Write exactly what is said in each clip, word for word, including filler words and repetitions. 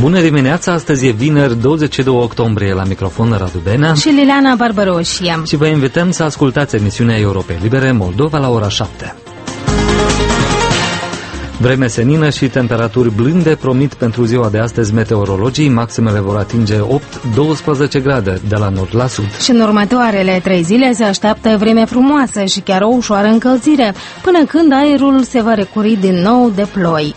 Bună dimineața, astăzi e vineri, douăzeci și doi octombrie, la microfon Radu Benea și Liliana Barbaroșia. Și vă invităm să ascultați emisiunea Europei Libere Moldova la ora șapte. Vreme senină și temperaturi blânde promit pentru ziua de astăzi meteorologii. Maximele vor atinge opt doisprezece grade de la nord la sud. Și în următoarele trei zile se așteaptă vreme frumoasă și chiar o ușoară încălzire, până când aerul se va recuri din nou de ploi.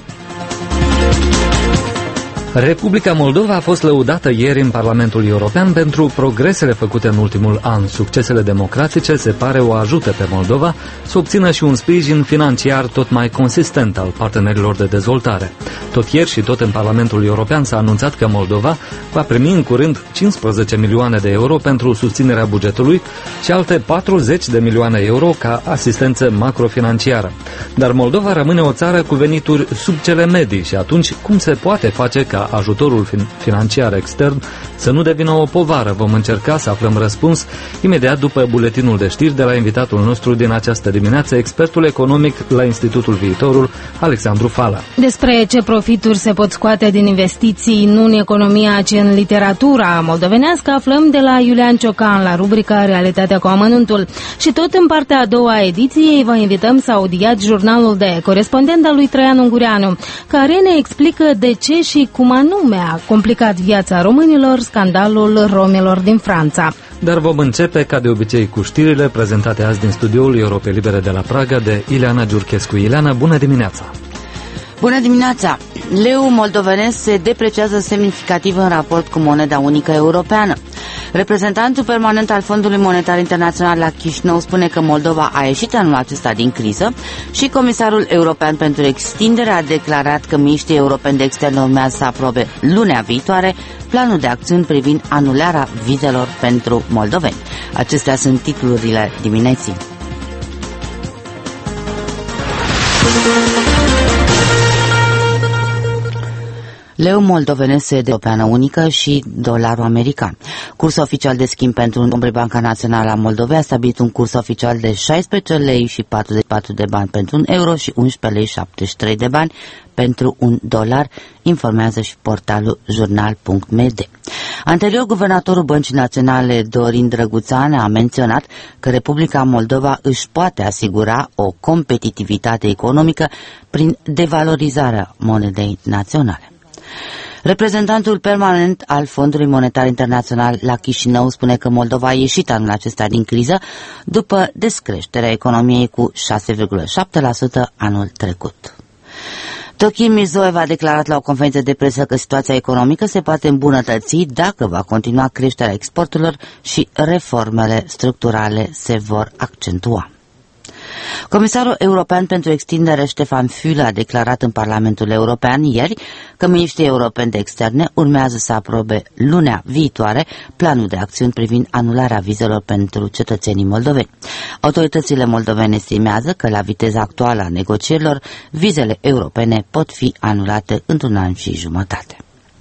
Republica Moldova a fost lăudată ieri în Parlamentul European pentru progresele făcute în ultimul an. Succesele democratice se pare o ajută pe Moldova să obțină și un sprijin financiar tot mai consistent al partenerilor de dezvoltare. Tot ieri și tot în Parlamentul European s-a anunțat că Moldova va primi în curând cincisprezece milioane de euro pentru susținerea bugetului și alte patruzeci de milioane euro ca asistență macrofinanciară. Dar Moldova rămâne o țară cu venituri sub cele medii și atunci cum se poate face ca ajutorul financiar extern să nu devină o povară? Vom încerca să aflăm răspuns imediat după buletinul de știri de la invitatul nostru din această dimineață, expertul economic la Institutul Viitorul, Alexandru Fala. Despre ce profituri se pot scoate din investiții nu în economia, ci în literatura moldovenească, aflăm de la Iulian Ciocan la rubrica Realitatea cu amănuntul. Și tot în partea a doua a ediției vă invităm să audiați jurnalul de corespondent al lui Traian Ungureanu, care ne explică de ce și cum anume a complicat viața românilor scandalul romilor din Franța. Dar vom începe, ca de obicei, cu știrile prezentate azi din studioul Europei Libere de la Praga de Ileana Giurchescu. Ileana, bună dimineața! Bună dimineața! Leul moldovenesc se depreciază semnificativ în raport cu moneda unică europeană. Reprezentantul permanent al Fondului Monetar Internațional la Chișinău spune că Moldova a ieșit anul acesta din criză și Comisarul European pentru Extindere a declarat că miniștrii europeni de externe urmează să aprobe lunea viitoare planul de acțiuni privind anularea vizelor pentru moldoveni. Acestea sunt titlurile dimineții. Leu moldovenesc se de europeană unică și dolarul american. Cursul oficial de schimb pentru un Banca Națională a Moldovei a stabilit un curs oficial de șaisprezece lei și patruzeci și patru de bani pentru un euro și unsprezece lei și șaptezeci și trei de bani pentru un dolar, informează și portalul jurnal punct m d. Anterior, guvernatorul Băncii Naționale Dorin Drăguțan a menționat că Republica Moldova își poate asigura o competitivitate economică prin devalorizarea monedei naționale. Reprezentantul permanent al Fondului Monetar Internațional la Chișinău spune că Moldova a ieșit anul acesta din criză după descreșterea economiei cu șase virgulă șapte la sută anul trecut. Tochim Mizoev a declarat la o conferință de presă că situația economică se poate îmbunătăți dacă va continua creșterea exporturilor și reformele structurale se vor accentua. Comisarul european pentru extindere Ștefan Füle a declarat în Parlamentul European ieri că miniștrii europeni de externe urmează să aprobe lunea viitoare planul de acțiuni privind anularea vizelor pentru cetățenii moldoveni. Autoritățile moldovene estimează că la viteza actuală a negocierilor, vizele europene pot fi anulate într-un an și jumătate.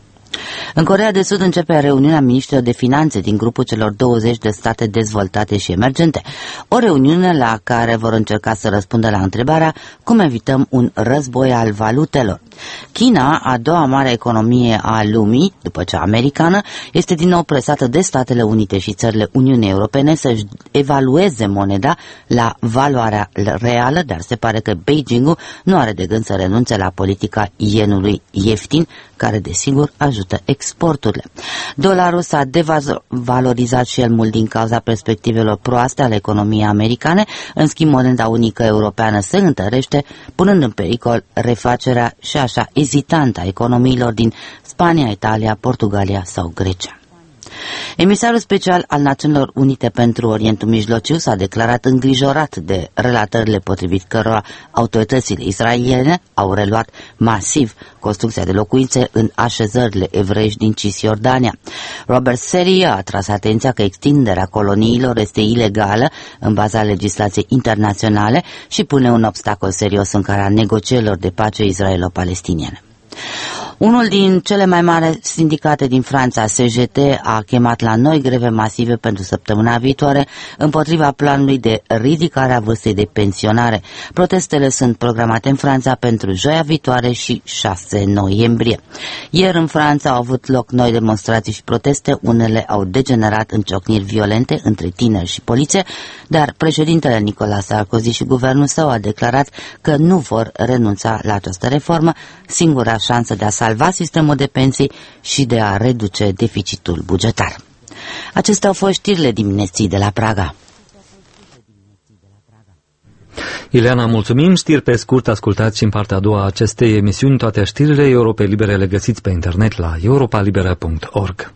În Coreea de Sud începe reuniunea miniștrilor de finanțe din grupul celor douăzeci de state dezvoltate și emergente. O reuniune la care vor încerca să răspundă la întrebarea cum evităm un război al valutelor. China, a doua mare economie a lumii, după cea americană, este din nou presată de Statele Unite și țările Uniunii Europene să-și evalueze moneda la valoarea reală, dar se pare că Beijingul nu are de gând să renunțe la politica ienului ieftin, care desigur ajută exporturile. Dolarul s-a devalorizat și el mult din cauza perspectivelor proaste ale economiei americane, în schimb moneda unică europeană se întărește, punând în pericol refacerea și așa ezitantă a economiilor din Spania, Italia, Portugalia sau Grecia. Emisarul special al Națiunilor Unite pentru Orientul Mijlociu s-a declarat îngrijorat de relatările potrivit cărora autoritățile israeliene au reluat masiv construcția de locuințe în așezările evreiești din Cisjordania. Robert Seri a atras atenția că extinderea coloniilor este ilegală în baza legislației internaționale și pune un obstacol serios în calea negocierilor de pace israelo-palestiniene. Unul din cele mai mari sindicate din Franța, C G T, a chemat la noi greve masive pentru săptămâna viitoare împotriva planului de ridicare a vârstei de pensionare. Protestele sunt programate în Franța pentru joia viitoare și șase noiembrie. Ieri în Franța au avut loc noi demonstrații și proteste, unele au degenerat în ciocniri violente între tineri și poliție, dar președintele Nicolas Sarkozy și guvernul său a declarat că nu vor renunța la această reformă, singura șansă de a salva sistemul de pensii și de a reduce deficitul bugetar. Acestea au fost știrile dimineții de la Praga. Ileana, mulțumim. Știri pe scurt, ascultați și în partea a doua a acestei emisiuni. Toate știrile Europei Libere le găsiți pe internet la europa libera punct org.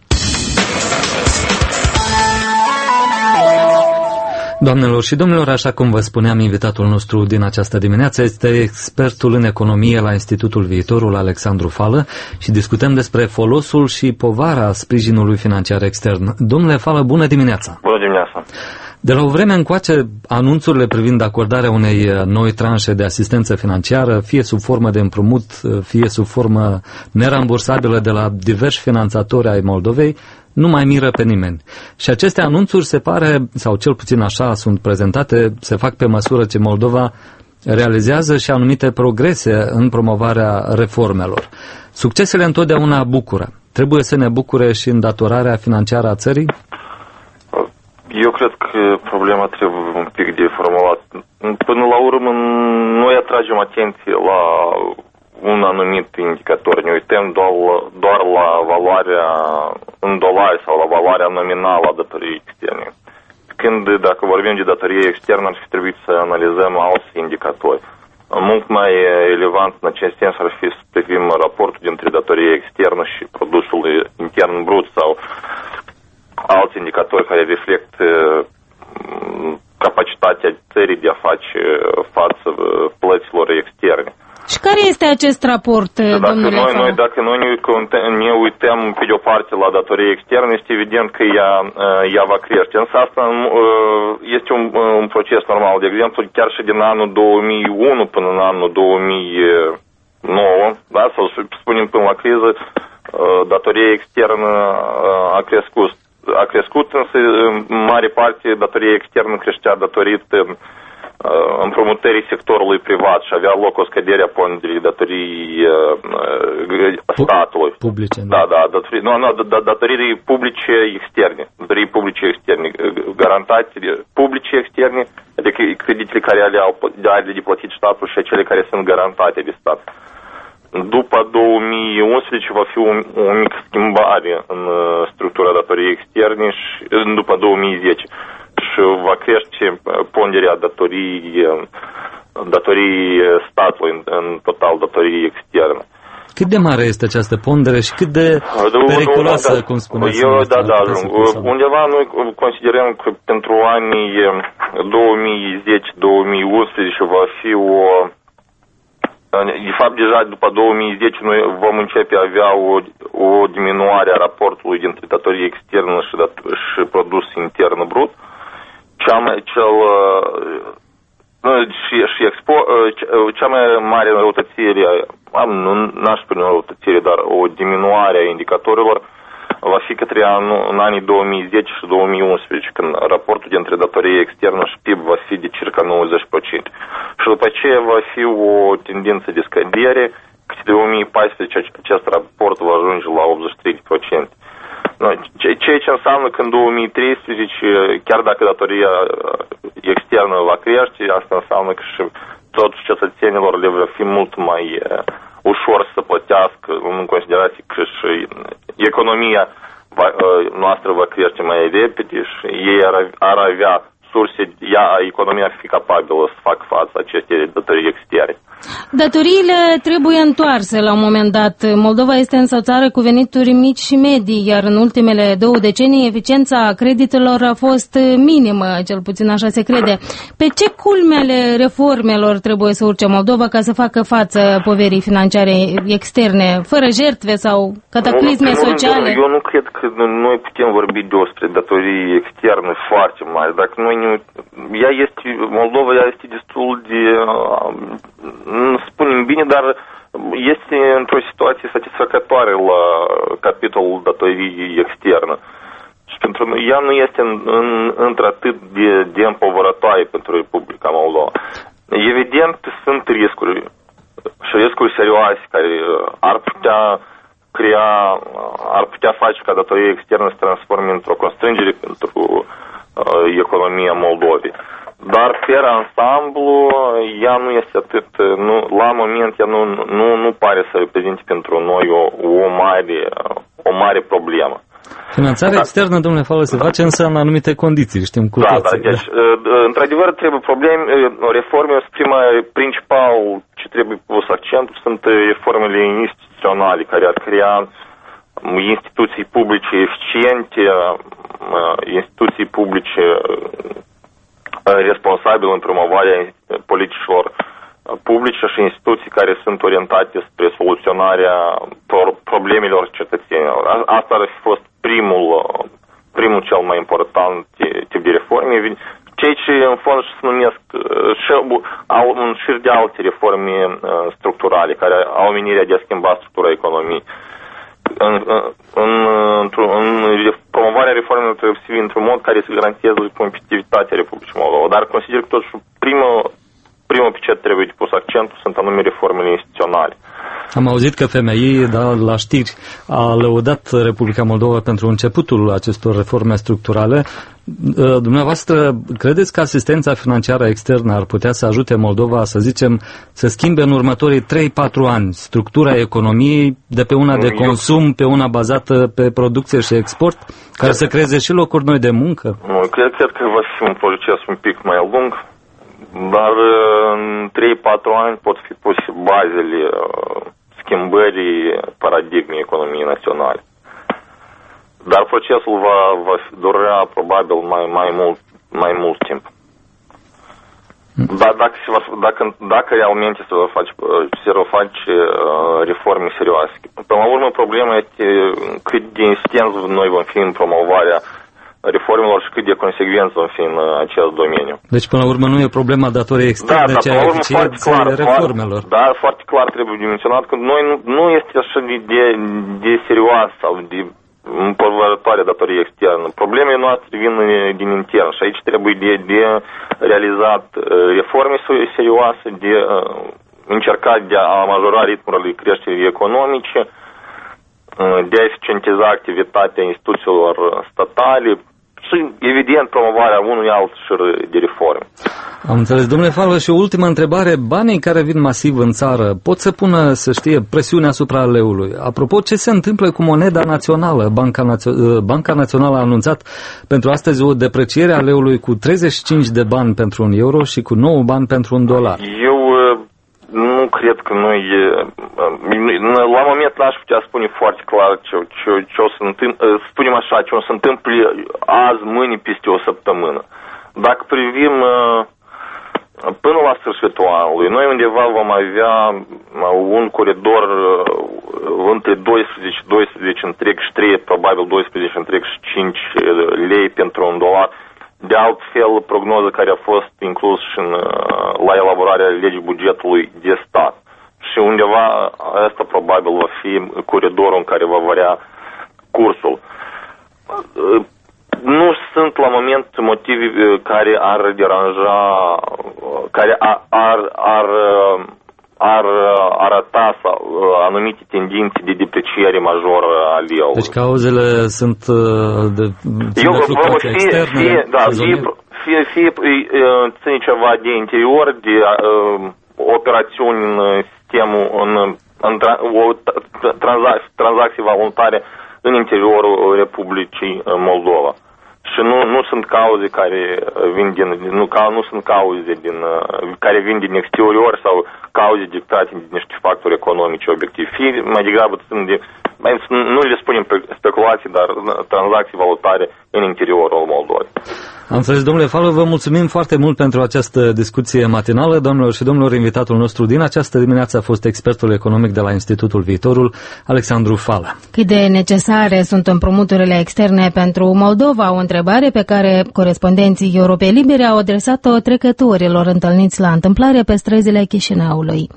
Doamnelor și domnilor, așa cum vă spuneam, invitatul nostru din această dimineață este expertul în economie la Institutul Viitorul, Alexandru Fală, și discutăm despre folosul și povara sprijinului financiar extern. Domnule Fală, bună dimineața! Bună dimineața! De la o vreme încoace, anunțurile privind acordarea unei noi tranșe de asistență financiară, fie sub formă de împrumut, fie sub formă nerambursabilă de la diversi finanțatori ai Moldovei, nu mai miră pe nimeni. Și aceste anunțuri se pare, sau cel puțin așa sunt prezentate, se fac pe măsură ce Moldova realizează și anumite progrese în promovarea reformelor. Succesele întotdeauna bucură. Trebuie să ne bucure și îndatorarea financiară a țării? Eu cred că problema trebuie un pic de formulat. Până la urmă, noi atragem atenție la un anumit indicator. Ne uităm doar, doar la valoarea în dolari sau la valoarea nominală a datoriei externe. Când, dacă vorbim de datorie externă, ar fi trebuit să analizăm alți indicatori. Mult mai relevant în acest sens ar fi să privim raportul dintre datorie externă și produsul intern brut sau alți indicatori care reflectă capacitatea țării de a face față plăților externe. Și care este acest raport, dacă domnule noi, Fală? noi, dacă noi ne, ne uităm pe de o parte la datorie externă, este evident că ea, ea va crește. Însă asta este un, un proces normal. De exemplu, chiar și din anul două mii unu până în anul două mii nouă, da, sau să spunem până la criză, datoria externă a crescut. A crescut, însă în mare parte datoria externă creștea datorită împrumutării sectorului privat și avea loc o scădere a ponderii datorii statului. Publice. Da, da, datorii, nu, nu, datorii publice externe. Datorii publice externe, garantate publice externe, adică creditele care ale de plătit statul și cele care sunt garantate de stat. După două mii unsprezece va fi o, o mică schimbare în structura datoriei externe și după două mii zece și va crește ponderea datorii, datorii statului în, în total datorii externe. Cât de mare este această pondere și cât de periculoasă, da, cum spuneți? Eu, da, da, undeva noi considerăm că pentru anii două mii zece două mii unsprezece va fi o... De fapt, deja după două mii zece noi vom începe a avea o, o diminuare a raportului dintre datorie externă și, dat, și produs intern brut. Cea mai, cel, și, și expo, cea mai mare răutățire, nu n-aș spune o răutățire, dar o diminuare a indicatorilor va fi către anul, în anii două mii zece și două mii unsprezece, când raportul dintre datorie externă și P I B va fi de circa nouăzeci la sută. Și după aceea va fi o tendință de scădere, că de două mii paisprezece acest raport va ajunge la optzeci și trei la sută. Ceea ce înseamnă că în două mii treisprezece, chiar dacă datoria externă va crește, asta înseamnă că și toți cetățenilor le va fi mult mai ușor să plătească, în considerație că și economia va, noastră va crește mai repede și ei ar, ar avea surse, ea, economia ar fi capabilă să facă față acestei datorii externe. Datoriile trebuie întoarse la un moment dat. Moldova este însă o țară cu venituri mici și medii, iar în ultimele două decenii eficiența creditelor a fost minimă, cel puțin așa se crede. Pe ce culme ale reformelor trebuie să urce Moldova ca să facă față poverii financiare externe, fără jertfe sau cataclisme nu, sociale? Eu nu cred că noi putem vorbi despre datorii externe foarte mari. Dacă noi ne, ea este, Moldova ea este destul de... nu spunem bine, dar este într-o situație satisfăcătoare la capitolul datorii externă. Și pentru noi ea nu este în, în, într-atât de, de împovărătoare pentru Republica Moldova. Evident, sunt riscuri și riscuri serioase care ar putea crea, ar putea face ca datoria externă să se transforme într-o constrângere pentru uh, economia Moldovei. Dar, pe ansamblu, ea nu este atât, nu, la moment, ea nu, nu, nu pare să reprezinte pentru noi o, o, mare, o mare problemă. Finanțarea da. externă, domnule Fală, se face însă în anumite condiții, știm cu da, toții. Da, deci, într-adevăr, trebuie probleme, reforme, prima, principal ce trebuie pus accentul sunt reformele instituționale, care ar crea instituții publice eficiente, instituții publice responsabile în promovarea politicilor publice și instituții care sunt orientate spre soluționarea problemelor cetățenilor. Asta ar fi fost primul, primul cel mai important tip de reforme. Cei ce în fond se numesc și, au un șir de alte reforme structurale care au menirea de a schimba structura economiei. În, în, în, în promovarea reformelor trebuie să fie într-un mod care să garanteze competitivitatea Republicii Moldova. Dar consider că totuși primul, primul pe ce trebuie de pus accentul sunt anume reformele instituționale. Am auzit că F M I, da, la știri, a lăudat Republica Moldova pentru începutul acestor reforme structurale. Dumneavoastră, credeți că asistența financiară externă ar putea să ajute Moldova, să zicem, să schimbe în următorii trei patru ani structura economiei de pe una de consum, pe una bazată pe producție și export, care să creeze și locuri noi de muncă? Nu, cred, cred că va fi un proces un pic mai lung, dar în trei patru ani pot fi puse bazele schimbării paradigmei economiei naționale. Dar procesul va, va dura probabil mai, mai, mult, mai mult timp. Dar dacă, se va, dacă, dacă realmente se va face, se va face uh, reforme serioase. Până la urmă, problema este cât de insistent noi vom fi în promovarea reformelor și cât de consecvenți vom fi în uh, acest domeniu. Deci, până la urmă, nu e problema datoriei externe, da, ci a eficienței reformelor. Da, foarte clar trebuie menționat că noi nu, nu este așa de, de, de serios sau de împovărătoare datorie externă. Problemele noastre vin din intern și aici trebuie de, de realizat reforme serioase, de încercat de a majora ritmul creșterii economice, de a eficientiza activitatea instituțiilor statale și, evident, promovarea unui alt șir de reforme. Am înțeles. Domnule Fală, și o ultimă întrebare. Banii care vin masiv în țară pot să pună, să știe, presiune asupra leului. Apropo, ce se întâmplă cu moneda națională? Banca, Națio- Banca Națională a anunțat pentru astăzi o depreciere a leului cu treizeci și cinci de bani pentru un euro și cu nouă bani pentru un dolar. Eu nu cred că noi, la moment n-aș putea spune foarte clar ce, ce, ce o să întâmple, spunem așa, ce o să întâmple azi, mâine, peste o săptămână. Dacă privim până la sfârșitul anului, noi undeva vom avea un coridor între doisprezece, doisprezece și trei, probabil doisprezece și cinci lei pentru un dolar. De altfel, prognoza care a fost inclus și în, la elaborarea legii bugetului de stat. Și undeva asta probabil va fi coridorul în care va varia cursul. Nu sunt la moment motive care ar deranja, care ar, ar, ar, ar arăta sau anumite tendințe de depreciere majoră a leului. Deci cauzele sunt de, de fluctuație externă? Fie, da, fie, fie, fie ține ceva de interior, de uh, operațiuni în sistemul, în, în tra, o tranzac, tranzacții voluntare în interiorul Republicii Moldova. Și nu, nu sunt cauze care vin din, nu, ca, nu sunt cauze din, care vin din exterior sau cauze dictate din niște factori economici obiectivi. Fie mai degrabă sunt de, nu le spunem speculații, dar tranzacții valutare în interiorul Moldovei. Am înțeles, domnule Fală, vă mulțumim foarte mult pentru această discuție matinală. Domnilor și domnilor, invitatul nostru din această dimineață a fost expertul economic de la Institutul Viitorul, Alexandru Fală. Cât de necesare sunt împrumuturile externe pentru Moldova? O întrebare pe care corespondenții Europei Libere au adresat-o trecătorilor întâlniți la întâmplare pe străzile Chișinăului.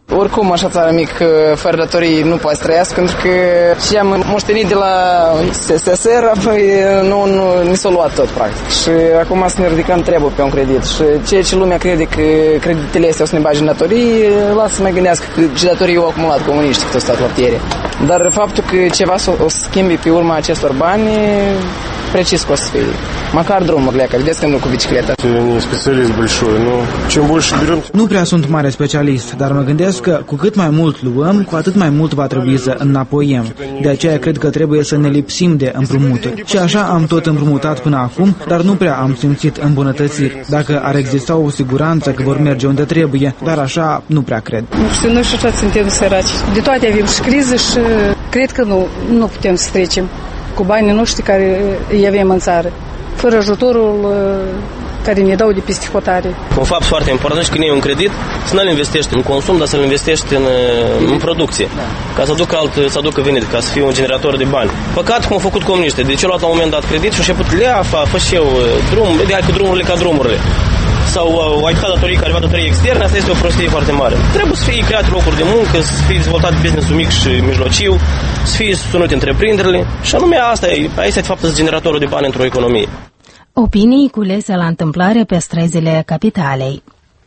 Oricum, așa țară mică, fără datorii nu poate trăiască, pentru că ce am moștenit de la S S S R, apoi nu, nu, ni s-a luat tot, practic. Și acum să ne ridicăm trebuie pe un credit. Și ceea ce lumea crede că creditele astea o să ne bage în datorii, lasă să mai gândească că ce datorii au acumulat comuniștii cât o stat la putere. Dar faptul că ceva o să schimbi pe urma acestor bani, precis că o să fie. Măcar drumurile, că vedeți că nu cu bicicleta. Nu specialist большой, nu. Ce больше берем... Nu prea sunt mare specialist, dar mă gândesc că cu cât mai mult luăm, cu atât mai mult va trebui să înapoiem. De aceea cred că trebuie să ne lipsim de împrumuturi. Și așa am tot împrumutat până acum, dar nu prea am simțit îmbunătățiri. Dacă ar exista o siguranță că vor merge unde trebuie, dar așa nu prea cred. Nu știu, noi și așa suntem săraci. De toate avem și crize și cred că nu, nu putem să trecem cu banii noștri care îi avem în țară, fără ajutorul care ne dau de peste hotare. Un fapt foarte important și când iei un credit, să nu-l investești în consum, dar să-l investești în, în producție, ca să aducă, alt, să aducă venit, ca să fie un generator de bani. Păcat cum au făcut comuniștii. Deci eu luat la un moment dat credit și au început leafa, fă și eu drum, ideal cu drumurile ca drumurile. Sau uh, ai dat datorii care va datorii externe, asta este o prostie foarte mare. Trebuie să fie create locuri de muncă, să fie dezvoltat business-ul mic și mijlociu, să fie susținute întreprinderile și anume asta e, asta e de fapt generatorul de bani într-o economie. Opinii culese la întâmplare pe străzile capitalei.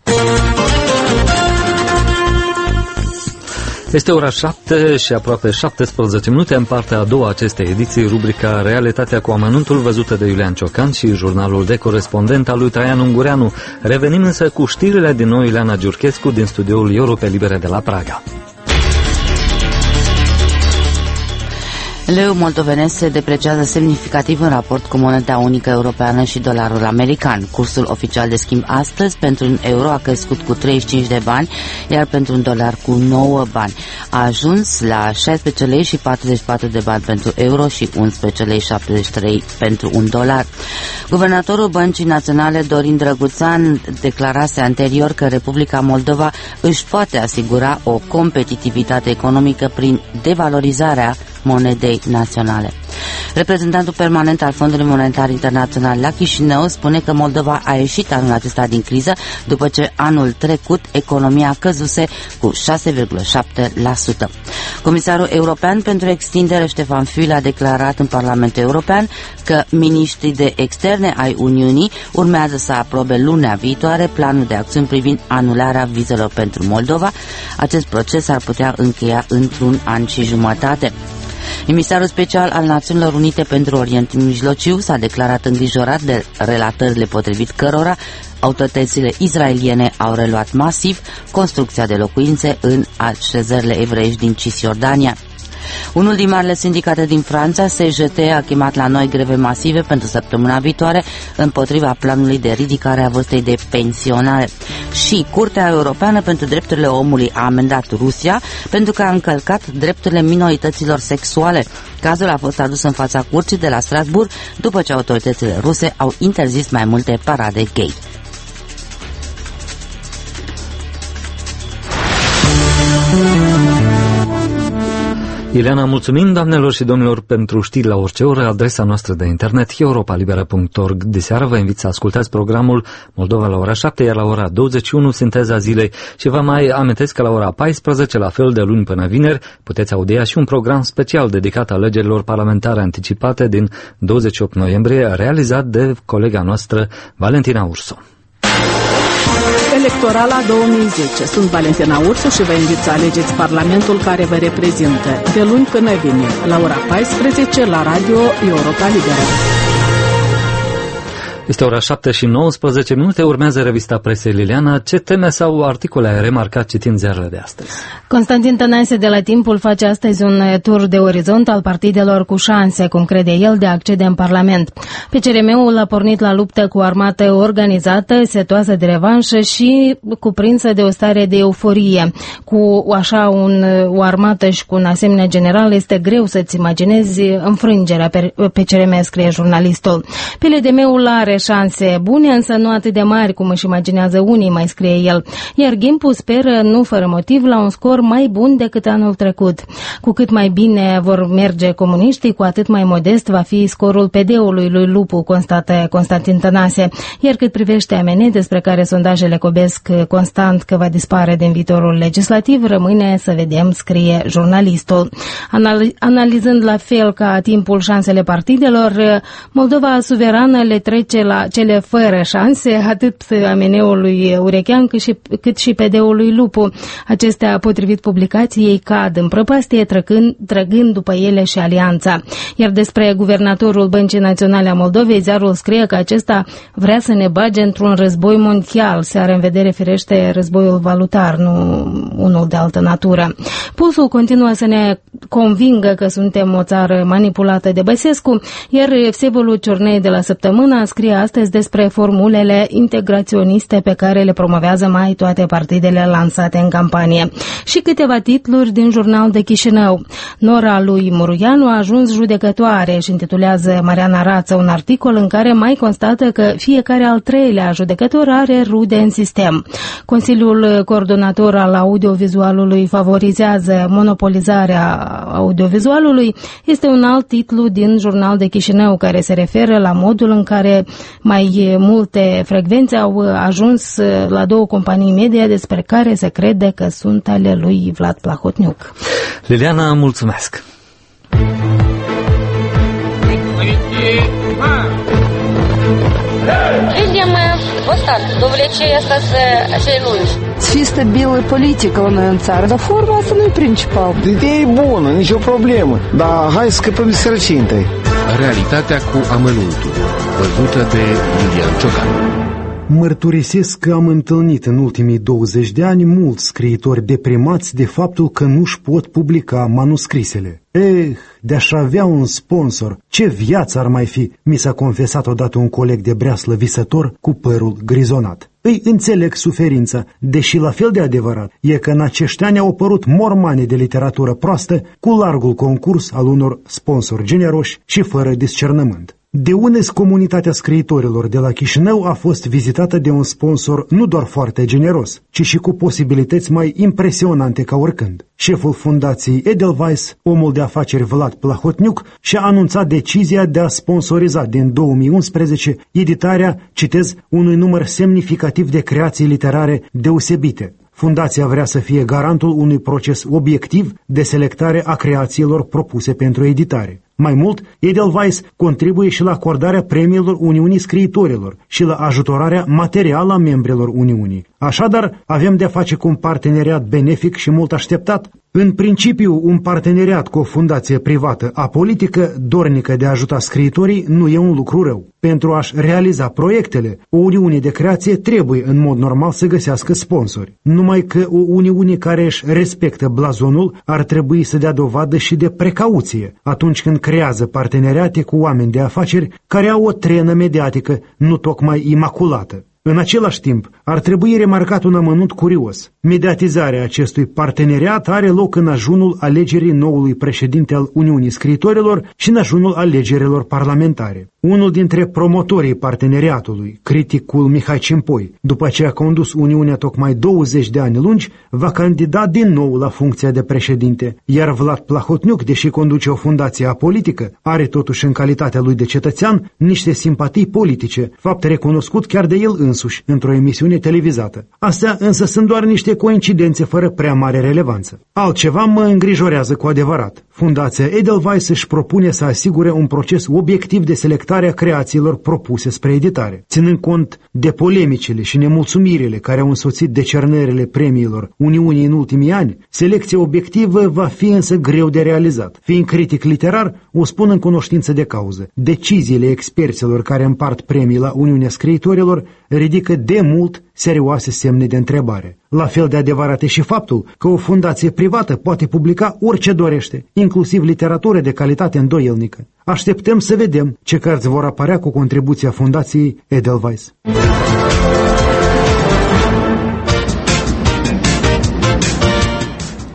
Este ora șapte și aproape șaptesprezece minute în partea a doua acestei ediții, rubrica Realitatea cu amănuntul, văzută de Iulian Ciocan și jurnalul de corespondent al lui Traian Ungureanu. Revenim însă cu știrile din nou Ileana Giurchescu din studioul Europe Libere de la Praga. Leul moldovenesc se depreciază semnificativ în raport cu moneda unică europeană și dolarul american. Cursul oficial de schimb astăzi pentru un euro a crescut cu treizeci și cinci de bani, iar pentru un dolar cu nouă bani. A ajuns la șaisprezece lei și patruzeci și patru de bani pentru euro și unsprezece lei și șaptezeci și trei pentru un dolar. Guvernatorul Băncii Naționale, Dorin Drăguțan, declarase anterior că Republica Moldova își poate asigura o competitivitate economică prin devalorizarea monedei naționale. Reprezentantul permanent al Fondului Monetar Internațional la Chișinău spune că Moldova a ieșit anul acesta din criză după ce anul trecut economia căzuse cu șase virgulă șapte la sută. Comisarul european pentru extindere Ștefan Füle a declarat în Parlamentul European că miniștrii de externe ai Uniunii urmează să aprobe lunea viitoare planul de acțiuni privind anularea vizelor pentru Moldova. Acest proces ar putea încheia într-un an și jumătate. Emisarul special al Națiunilor Unite pentru Orientul Mijlociu s-a declarat îngrijorat de relatările potrivit cărora autoritățile israeliene au reluat masiv construcția de locuințe în așezările evreiești din Cisjordania. Unul din marile sindicate din Franța, C G T, a chemat la noi greve masive pentru săptămâna viitoare împotriva planului de ridicare a vârstei de pensionare. Și Curtea Europeană pentru Drepturile Omului a amendat Rusia pentru că a încălcat drepturile minorităților sexuale. Cazul a fost adus în fața curții de la Strasbourg după ce autoritățile ruse au interzis mai multe parade gay. Ileana, mulțumim, doamnelor și domnilor, pentru știri la orice oră. Adresa noastră de internet europa libera punct org. De seară vă invit să ascultați programul Moldova la ora șapte, iar la ora douăzeci și unu Sinteza Zilei. Și vă mai amintesc că la ora paisprezece, la fel de luni până vineri, puteți audia și un program special dedicat alegerilor parlamentare anticipate din douăzeci și opt noiembrie, realizat de colega noastră Valentina Ursu. Electorala două mii zece. Sunt Valentina Ursu și vă invit să alegeți Parlamentul care vă reprezintă de luni până vineri, la ora paisprezece, la Radio Europa Liberă. Este ora șapte și nouăsprezece minute, urmează revista presei. Liliana, ce teme sau articole ai remarcat citind ziarele de astăzi? Constantin Tănase de la Timpul face astăzi un tur de orizont al partidelor cu șanse, cum crede el, de a accede în Parlament. P C R M-ul a pornit la luptă cu o armată organizată, setoasă de revanșă și cuprinsă de o stare de euforie. Cu așa un, o armată și cu un asemenea general este greu să-ți imaginezi înfrângerea P C R M, scrie jurnalistul. P L D M-ul are șanse bune, însă nu atât de mari cum își imaginează unii, mai scrie el. Iar Gimpu speră, nu fără motiv, la un scor mai bun decât anul trecut. Cu cât mai bine vor merge comuniștii, cu atât mai modest va fi scorul P D-ului lui Lupu, constată Constantin Tănase. Iar cât privește A M N, despre care sondajele cobesc constant că va dispare din viitorul legislativ, rămâne să vedem, scrie jurnalistul. Anal- analizând la fel ca timpul șansele partidelor, Moldova suverană le trece la cele fără șanse, atât A M N-ului Urechean cât și, cât și P D-ului Lupu. Acestea, potrivit publicației, cad în prăpastie, trăgând, trăgând după ele și alianța. Iar despre guvernatorul Băncii Naționale a Moldovei, ziarul scrie că acesta vrea să ne bage într-un război mondial. Se are în vedere, firește, războiul valutar, nu unul de altă natură. Pulsul continuă să ne convingă că suntem o țară manipulată de Băsescu, iar Vsevolul Ciornei de la Săptămâna scrie astăzi despre formulele integraționiste pe care le promovează mai toate partidele lansate în campanie. Și câteva titluri din Jurnal de Chișinău. Nora lui Muruianu a ajuns judecătoare și intitulează Mariana Rață un articol în care mai constată că fiecare al treilea judecător are rude în sistem. Consiliul Coordonator al Audiovizualului favorizează monopolizarea audiovizualului este un alt titlu din Jurnal de Chișinău care se referă la modul în care mai multe frecvențe au ajuns la două companii media despre care se crede că sunt ale lui Vlad Plahotniuc. Liliana, mulțumesc! Людям вот так, до влечения остаться целуешь. Fi stabilă politică la noi în țară, dar forma asta nu e principal. Ideea e bună, nicio problemă, dar hai să scăpăm de sărăcie întâi. Realitatea cu amănuntul, văzută de Iulian Ciocan. Mărturisesc că am întâlnit în ultimii douăzeci de ani mulți scriitori deprimați de faptul că nu-și pot publica manuscrisele. Eh, de-aș avea un sponsor, ce viață ar mai fi, mi s-a confesat odată un coleg de breaslă visător cu părul grizonat. Îi înțeleg suferința, deși la fel de adevărat e că în acești ani au apărut mormane de literatură proastă cu largul concurs al unor sponsori generoși și fără discernământ. De unes, comunitatea scriitorilor de la Chișinău a fost vizitată de un sponsor nu doar foarte generos, ci și cu posibilități mai impresionante ca oricând. Șeful fundației Edelweiss, omul de afaceri Vlad Plahotniuc, și-a anunțat decizia de a sponsoriza din două mii unsprezece editarea, citez, unui număr semnificativ de creații literare deosebite. Fundația vrea să fie garantul unui proces obiectiv de selectare a creațiilor propuse pentru editare. Mai mult, Edelweiss contribuie și la acordarea premiilor Uniunii Scriitorilor și la ajutorarea materială a membrilor Uniunii. Așadar, avem de-a face cu un parteneriat benefic și mult așteptat. În principiu, un parteneriat cu o fundație privată apolitică, dornică de a ajuta scriitorii, nu e un lucru rău. Pentru a-și realiza proiectele, o uniune de creație trebuie în mod normal să găsească sponsori. Numai că o uniune care își respectă blazonul ar trebui să dea dovadă și de precauție atunci când creează parteneriate cu oameni de afaceri care au o trenă mediatică nu tocmai imaculată. În același timp, ar trebui remarcat un amănunt curios. Mediatizarea acestui parteneriat are loc în ajunul alegerii noului președinte al Uniunii Scriitorilor și în ajunul alegerilor parlamentare. Unul dintre promotorii parteneriatului, criticul Mihai Cimpoi, după ce a condus Uniunea tocmai douăzeci de ani lungi, va candida din nou la funcția de președinte, iar Vlad Plahotniuc, deși conduce o fundație apolitică, are totuși în calitatea lui de cetățean niște simpatii politice, fapt recunoscut chiar de el însuși într-o emisiune televizată. Astea însă sunt doar niște coincidențe fără prea mare relevanță. Altceva mă îngrijorează cu adevărat. Fundația Edelweiss își propune să asigure un proces obiectiv de selectare a creațiilor propuse spre editare. Ținând cont de polemicile și nemulțumirile care au însoțit decernările premiilor Uniunii în ultimii ani, selecția obiectivă va fi însă greu de realizat. Fiind critic literar, o spun în cunoștință de cauză. Deciziile experților care împart premii la Uniunea Scriitorilor ridică de mult serioase semne de întrebare. La fel de adevărat e și faptul că o fundație privată poate publica orice dorește, inclusiv literatură de calitate îndoielnică. Așteptăm să vedem ce cărți vor apărea cu contribuția fundației Edelweiss.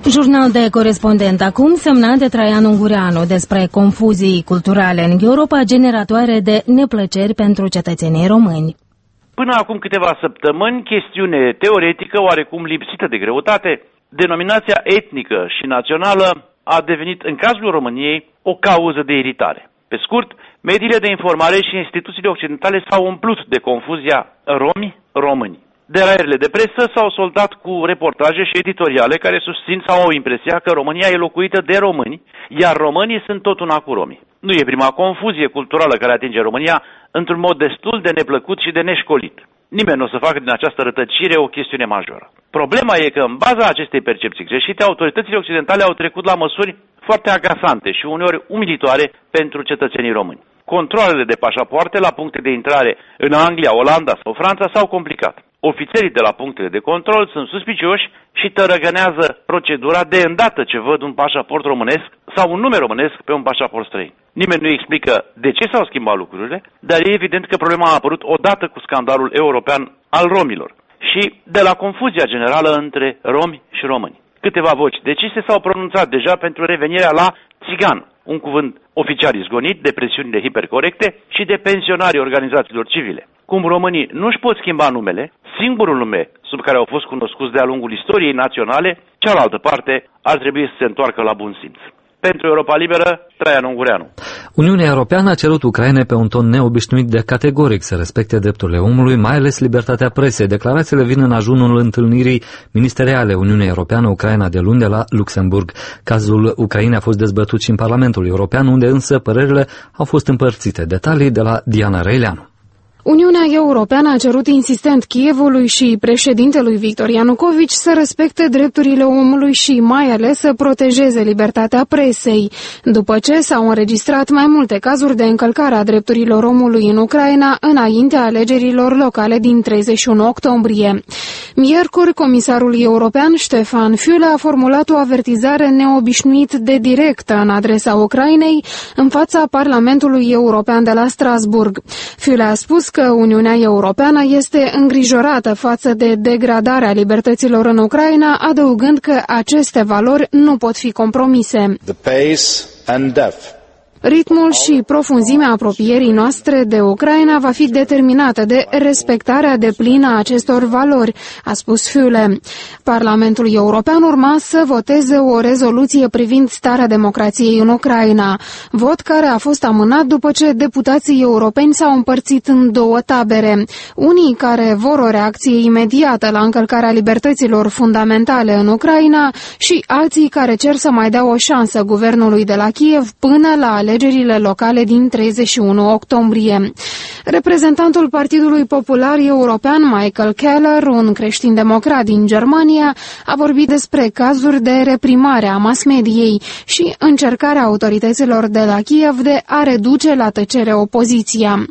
Jurnal de corespondent acum, semnat de Traian Ungureanu, despre confuzii culturale în Europa generatoare de neplăceri pentru cetățenii români. Până acum câteva săptămâni, chestiune teoretică, oarecum lipsită de greutate, denominația etnică și națională a devenit, în cazul României, o cauză de iritare. Pe scurt, mediile de informare și instituțiile occidentale s-au umplut de confuzia romi-români. Deraierile de presă s-au soldat cu reportaje și editoriale care susțin sau au impresia că România e locuită de români, iar românii sunt tot una cu romii. Nu e prima confuzie culturală care atinge România într-un mod destul de neplăcut și de neșcolit. Nimeni nu o să facă din această rătăcire o chestiune majoră. Problema e că în baza acestei percepții greșite, autoritățile occidentale au trecut la măsuri foarte agasante și uneori umilitoare pentru cetățenii români. Controalele de pașapoarte la puncte de intrare în Anglia, Olanda sau Franța s-au complicat. Ofițerii de la punctele de control sunt suspicioși și tărăgănează procedura de îndată ce văd un pașaport românesc sau un nume românesc pe un pașaport străin. Nimeni nu explică de ce s-au schimbat lucrurile, dar e evident că problema a apărut odată cu scandalul european al romilor și de la confuzia generală între romi și români. Câteva voci decise s-au pronunțat deja pentru revenirea la țigan, un cuvânt oficial izgonit de presiunile hipercorecte și de pensionarii organizațiilor civile. Cum românii nu își pot schimba numele, singurul nume sub care au fost cunoscuți de-a lungul istoriei naționale, cealaltă parte ar trebui să se întoarcă la bun simț. Pentru Europa Liberă, Traian Ungureanu. Uniunea Europeană a cerut Ucrainei pe un ton neobișnuit de categoric să respecte drepturile omului, mai ales libertatea presei. Declarațiile vin în ajunul întâlnirii ministeriale Uniunea Europeană-Ucraina de luni de la Luxemburg. Cazul Ucrainei a fost dezbătut și în Parlamentul European, unde însă părerile au fost împărțite. Detalii de la Diana Răileanu. Uniunea Europeană a cerut insistent Kievului și președintelui Victor Ianukovici să respecte drepturile omului și mai ales să protejeze libertatea presei. După ce s-au înregistrat mai multe cazuri de încălcare a drepturilor omului în Ucraina înaintea alegerilor locale din treizeci și unu octombrie. Miercuri, comisarul european Stefan Füle a formulat o avertizare neobișnuit de directă în adresa Ucrainei în fața Parlamentului European de la Strasburg. Füle a spus că Uniunea Europeană este îngrijorată față de degradarea libertăților în Ucraina, adăugând că aceste valori nu pot fi compromise. The pace and depth. Ritmul și profunzimea apropierii noastre de Ucraina va fi determinată de respectarea deplină a acestor valori, a spus Füle. Parlamentul European urma să voteze o rezoluție privind starea democrației în Ucraina, vot care a fost amânat după ce deputații europeni s-au împărțit în două tabere. Unii care vor o reacție imediată la încălcarea libertăților fundamentale în Ucraina și alții care cer să mai dea o șansă guvernului de la Kiev până la alegerile locale din treizeci și unu octombrie. Reprezentantul Partidului Popular European, Michael Keller, un creștin-democrat din Germania, a vorbit despre cazuri de reprimare a mass-mediei și încercarea autorităților de la Kiev de a reduce la tăcere opoziția.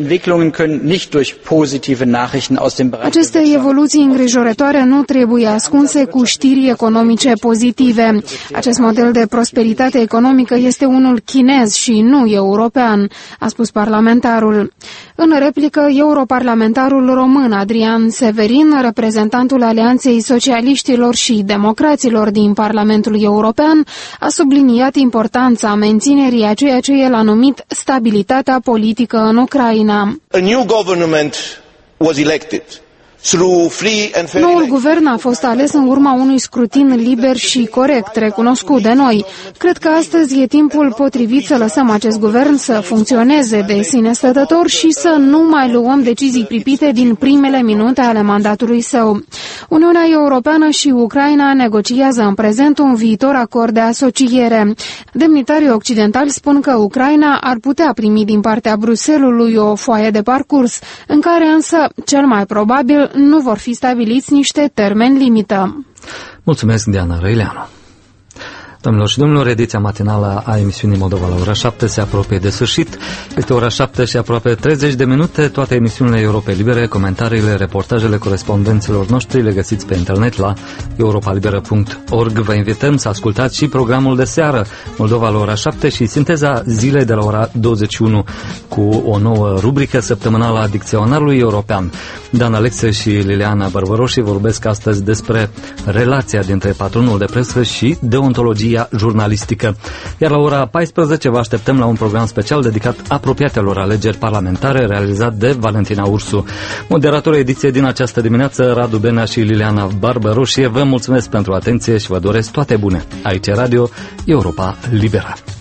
Aceste evoluții îngrijorătoare nu trebuie ascunse cu știri economice pozitive. Acest model de prosperitate economică este unul chinez și nu european, a spus parlamentarul. În replică, europarlamentarul român Adrian Severin, reprezentantul Alianței Socialiștilor și Democraților din Parlamentul European, a subliniat importanța menținerii a ceea ce el a numit stabilitatea politică în Ucraina. A new government was elected. Noul guvern a fost ales în urma unui scrutin liber și corect, recunoscut de noi. Cred că astăzi e timpul potrivit să lăsăm acest guvern să funcționeze de sine stătător și să nu mai luăm decizii pripite din primele minute ale mandatului său. Uniunea Europeană și Ucraina negociază în prezent un viitor acord de asociere. Demnitarii occidentali spun că Ucraina ar putea primi din partea Bruxellesului o foaie de parcurs, în care însă, cel mai probabil, nu vor fi stabiliți niște termeni limită. Mulțumesc, Diana Răileanu. Domnilor și domnilor, ediția matinală a emisiunii Moldova la ora șapte se apropie de sfârșit. Este ora șapte și aproape treizeci de minute. Toate emisiunile Europa Libere, comentariile, reportajele corespondenților noștri le găsiți pe internet la europa liberă punct org. Vă invităm să ascultați și programul de seară Moldova la ora șapte și sinteza zilei de la ora douăzeci și unu cu o nouă rubrică săptămânală a Dicționarului European. Dan Alexe și Liliana Bărbăroși vorbesc astăzi despre relația dintre patronul de presă și deontologia jurnalistică. Iar la ora paisprezece vă așteptăm la un program special dedicat apropiatelor alegeri parlamentare realizat de Valentina Ursu. Moderatorii ediției din această dimineață, Radu Benea și Liliana Bărbăroși, vă mulțumesc pentru atenție și vă doresc toate bune. Aici Radio Europa Liberă.